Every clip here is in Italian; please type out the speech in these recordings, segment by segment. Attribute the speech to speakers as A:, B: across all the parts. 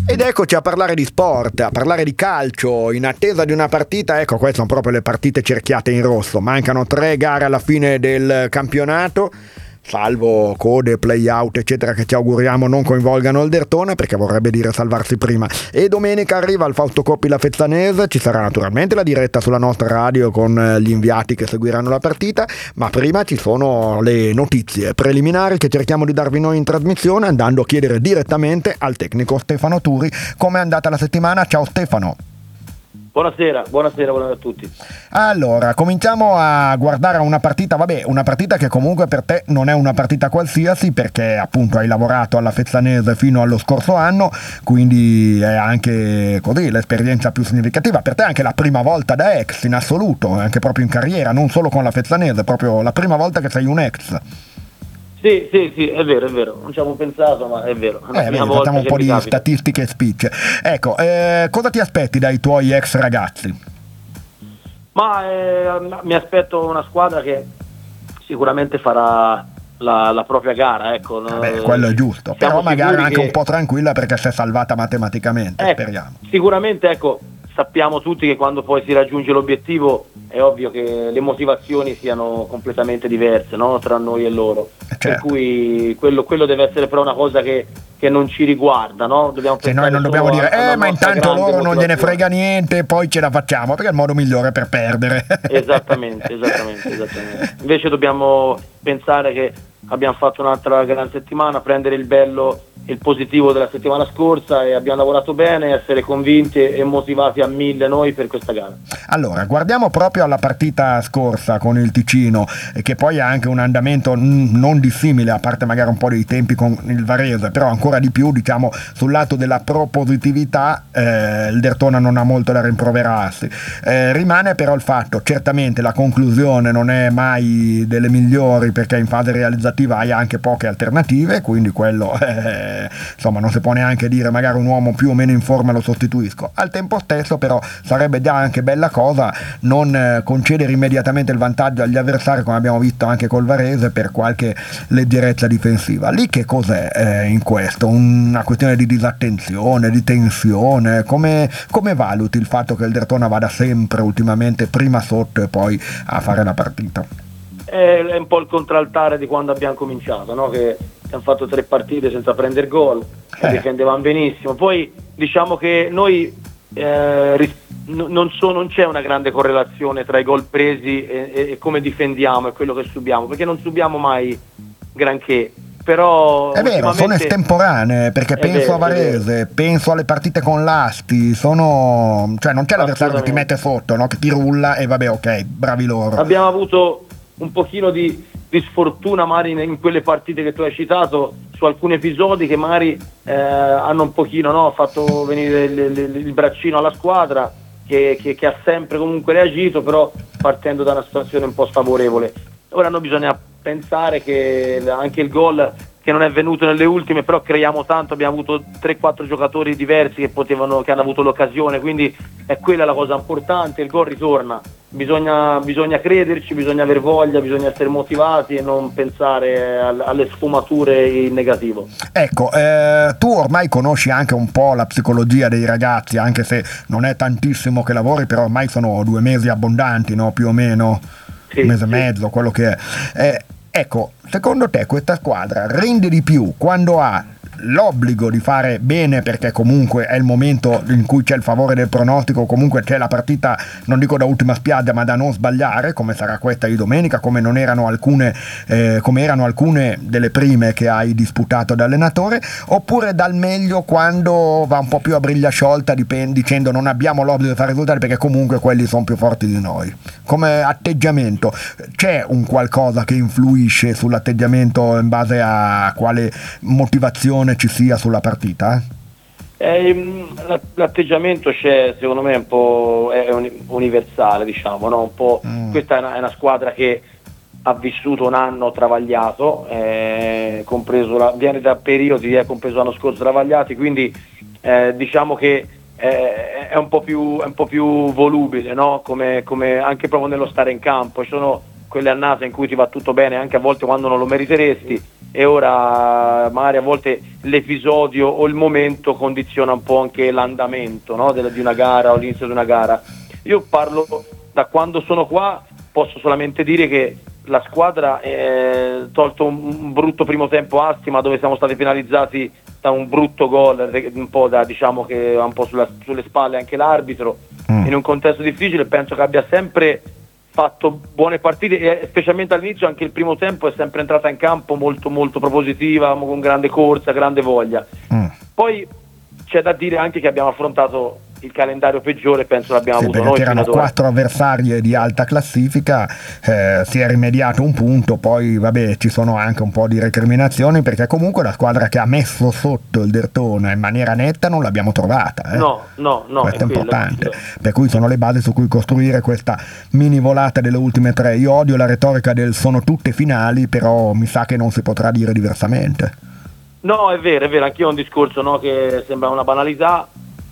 A: Ed eccoci a parlare di sport, a parlare di calcio, in attesa di una partita. Ecco, queste sono proprio le partite cerchiate in rosso. Mancano 3 gare alla fine del campionato, salvo code, play out eccetera, che ci auguriamo non coinvolgano il Derthona, perché vorrebbe dire salvarsi prima. E domenica arriva il Fausto Coppi La Fezzanese. Ci sarà naturalmente la diretta sulla nostra radio con gli inviati che seguiranno la partita, ma prima ci sono le notizie preliminari che cerchiamo di darvi noi in trasmissione, andando a chiedere direttamente al tecnico Stefano Turi come è andata la settimana. Ciao Stefano.
B: Buonasera a tutti.
A: Allora, cominciamo a guardare una partita, una partita che comunque per te non è una partita qualsiasi, perché appunto hai lavorato alla Fezzanese fino allo scorso anno, quindi è anche così l'esperienza più significativa. Per te è anche la prima volta da ex in assoluto, anche proprio in carriera, non solo con la Fezzanese, proprio la prima volta che sei un ex.
B: Sì, è vero, non ci avevo pensato, ma è vero.
A: Facciamo un po' di statistiche e speech. Ecco, cosa ti aspetti dai tuoi ex ragazzi?
B: Ma mi aspetto una squadra che sicuramente farà la propria gara, ecco.
A: Quello è giusto, però magari anche un po' tranquilla perché si è salvata matematicamente, speriamo.
B: Sicuramente, ecco, sappiamo tutti che quando poi si raggiunge l'obiettivo è ovvio che le motivazioni siano completamente diverse, no? Tra noi e loro. Certo. Per cui quello deve essere però una cosa che non ci riguarda, no?
A: Se noi non dobbiamo dire ma intanto loro non gliene frega niente, poi ce la facciamo, perché è il modo migliore per perdere.
B: Esattamente. Invece dobbiamo pensare che abbiamo fatto un'altra gran settimana, prendere il bello e il positivo della settimana scorsa, e abbiamo lavorato bene, essere convinti e motivati a 1000 noi per questa gara.
A: Allora, guardiamo proprio alla partita scorsa con il Ticino, che poi ha anche un andamento non dissimile, a parte magari un po' dei tempi con il Varese, però ancora di più, diciamo, sul lato della propositività il Derthona non ha molto da rimproverarsi. Rimane però il fatto, certamente la conclusione non è mai delle migliori, perché in fase realizzativa hai anche poche alternative, quindi quello insomma non si può neanche dire magari un uomo più o meno in forma lo sostituisco. Al tempo stesso però sarebbe già anche bella cosa non concedere immediatamente il vantaggio agli avversari, come abbiamo visto anche col Varese, per qualche leggerezza difensiva. Lì che cos'è in questo? Una questione di disattenzione, di tensione? Come valuti il fatto che il Derthona vada sempre ultimamente prima sotto e poi a fare la partita?
B: È un po' il contraltare di quando abbiamo cominciato, no? Che abbiamo fatto 3 partite senza prendere gol, difendevamo benissimo. Poi diciamo che noi non c'è una grande correlazione tra i gol presi e come difendiamo e quello che subiamo, perché non subiamo mai granché. Però
A: è vero, sono estemporanee, perché penso a Varese, penso alle partite con l'Asti, cioè non c'è l'avversario che ti mette sotto, no? Che ti rulla e vabbè, ok, bravi loro.
B: Abbiamo avuto un pochino di sfortuna magari in quelle partite che tu hai citato, su alcuni episodi che magari hanno un pochino, no, fatto venire il braccino alla squadra, che ha sempre comunque reagito, però partendo da una situazione un po' sfavorevole. Ora noi bisogna pensare che anche il gol che non è venuto nelle ultime, però creiamo tanto, abbiamo avuto 3-4 giocatori diversi che hanno avuto l'occasione, quindi è quella la cosa importante. Il gol ritorna, bisogna crederci, bisogna aver voglia, bisogna essere motivati e non pensare alle sfumature in negativo.
A: Ecco, tu ormai conosci anche un po' la psicologia dei ragazzi, anche se non è tantissimo che lavori, però ormai sono 2 mesi abbondanti, no? Più o meno,
B: sì,
A: un mese e mezzo, quello che è. Ecco, secondo te questa squadra rende di più quando ha l'obbligo di fare bene, perché comunque è il momento in cui c'è il favore del pronostico, comunque c'è la partita, non dico da ultima spiaggia, ma da non sbagliare, come sarà questa di domenica, come erano alcune delle prime che hai disputato da allenatore, oppure dal meglio quando va un po' più a briglia sciolta, dicendo non abbiamo l'obbligo di fare risultati perché comunque quelli sono più forti di noi? Come atteggiamento c'è un qualcosa che influisce sull'atteggiamento in base a quale motivazione ci sia sulla partita?
B: L'atteggiamento c'è, secondo me, un po' è universale, diciamo, no? Un po'. Questa è una squadra che ha vissuto un anno travagliato, viene da periodi, compreso l'anno scorso, travagliati, quindi diciamo che è un po' più volubile, no? Come anche proprio nello stare in campo. Ci sono quelle annate in cui ti va tutto bene, anche a volte quando non lo meriteresti, e ora magari a volte l'episodio o il momento condiziona un po' anche l'andamento, no? Di una gara o l'inizio di una gara. Io parlo da quando sono qua, posso solamente dire che la squadra, tolto un brutto primo tempo a Astima dove siamo stati penalizzati da un brutto gol, un po' diciamo che un po' sulle spalle anche l'arbitro, in un contesto difficile, penso che abbia sempre fatto buone partite e specialmente all'inizio anche il primo tempo è sempre entrata in campo molto molto propositiva, con grande corsa, grande voglia. Poi c'è da dire anche che abbiamo affrontato il calendario peggiore, penso l'abbiamo avuto noi.
A: Erano 4 avversarie di alta classifica, si è rimediato un punto, poi vabbè ci sono anche un po' di recriminazioni perché comunque la squadra che ha messo sotto il Derthona in maniera netta non l'abbiamo trovata.
B: No,
A: questo è importante, per cui sono le basi su cui costruire questa mini volata delle ultime 3. Io odio la retorica del sono tutte finali, però mi sa che non si potrà dire diversamente.
B: No, è vero, anch'io ho un discorso, no, che sembra una banalità,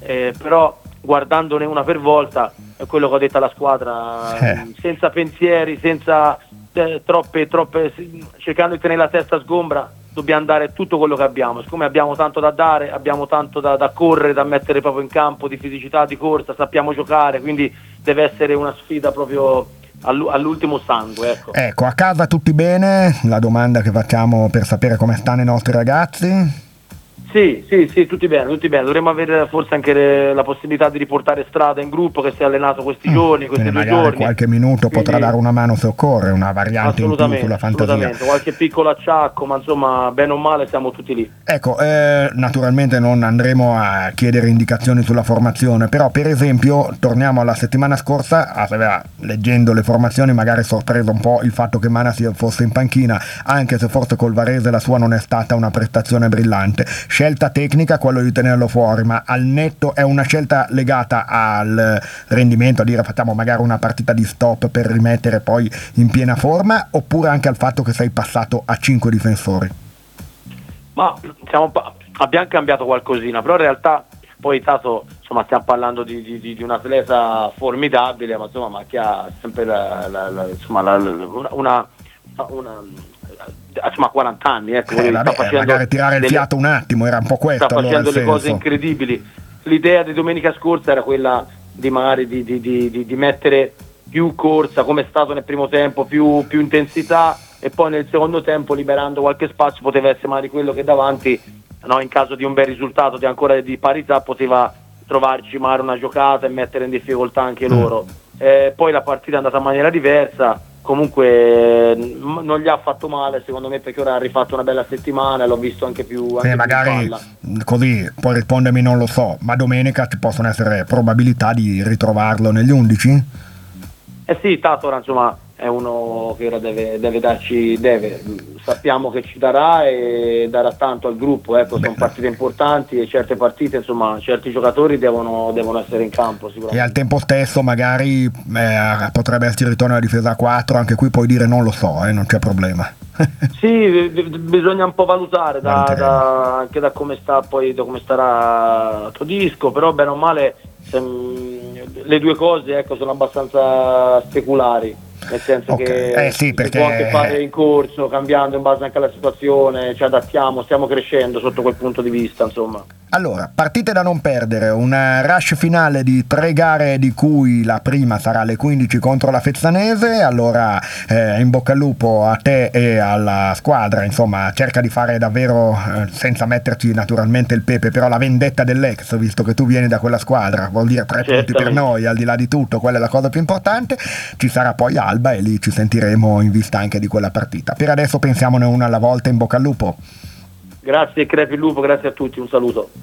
B: però guardandone una per volta è quello che ho detto alla squadra, senza pensieri, senza troppe cercando di tenere la testa sgombra, dobbiamo dare tutto quello che abbiamo. Siccome abbiamo tanto da dare, abbiamo tanto da correre, da mettere proprio in campo, di fisicità, di corsa, sappiamo giocare, quindi deve essere una sfida proprio all'ultimo sangue.
A: Ecco, a casa tutti bene? La domanda che facciamo per sapere come stanno i nostri ragazzi?
B: Sì, tutti bene. Dovremmo avere forse anche la possibilità di riportare Strada in gruppo, che si è allenato questi giorni, questi 2 giorni.
A: Qualche minuto potrà dare una mano se occorre, una variante in più sulla fantasia.
B: Qualche piccolo acciacco, ma insomma, bene o male siamo tutti lì.
A: Ecco, naturalmente non andremo a chiedere indicazioni sulla formazione, però per esempio torniamo alla settimana scorsa, leggendo le formazioni magari sorpreso un po' il fatto che Mana fosse in panchina, anche se forse col Varese la sua non è stata una prestazione brillante. Scelta tecnica quello di tenerlo fuori, ma al netto è una scelta legata al rendimento, a dire facciamo magari una partita di stop per rimettere poi in piena forma, oppure anche al fatto che sei passato a 5 difensori?
B: Ma abbiamo cambiato qualcosina, però in realtà poi Tato, insomma, stiamo parlando di un atleta formidabile, ma insomma, ma che ha sempre insomma 40 anni, ecco,
A: magari tirare il fiato un attimo, era un po' questo.
B: Sta facendo le cose incredibili. L'idea di domenica scorsa era quella di magari di mettere più corsa, come è stato nel primo tempo, più intensità, e poi nel secondo tempo, liberando qualche spazio, poteva essere magari quello che davanti, no, in caso di un bel risultato, di parità, poteva trovarci magari una giocata e mettere in difficoltà anche loro. Poi la partita è andata in maniera diversa. Comunque non gli ha fatto male secondo me, perché ora ha rifatto una bella settimana e l'ho visto anche più
A: magari così, poi rispondermi non lo so, ma domenica ci possono essere probabilità di ritrovarlo negli 11?
B: Sì, Tato ora insomma è uno che ora deve darci, sappiamo che ci darà e darà tanto al gruppo, sono partite importanti e certe partite, insomma, certi giocatori devono essere in campo sicuramente.
A: E al tempo stesso magari potrebbe essere il ritorno alla difesa a 4, anche qui puoi dire non lo so, non c'è problema.
B: Sì, bisogna un po' valutare anche da come sta, poi da come starà Todisco, però bene o male le due cose sono abbastanza speculari, nel senso che
A: sì, perché
B: si può anche fare in corso, cambiando in base anche alla situazione, ci adattiamo, stiamo crescendo sotto quel punto di vista, insomma.
A: Allora, partite da non perdere, una rush finale di 3 gare di cui la prima sarà alle 15 contro la Fezzanese. Allora in bocca al lupo a te e alla squadra, insomma cerca di fare davvero, senza metterci naturalmente il pepe, però la vendetta dell'ex, visto che tu vieni da quella squadra, vuol dire 3 punti per noi, al di là di tutto quella è la cosa più importante. Ci sarà poi Alba e lì ci sentiremo in vista anche di quella partita. Per adesso pensiamone una alla volta, in bocca al lupo.
B: Grazie, crepi il lupo, grazie a tutti, un saluto.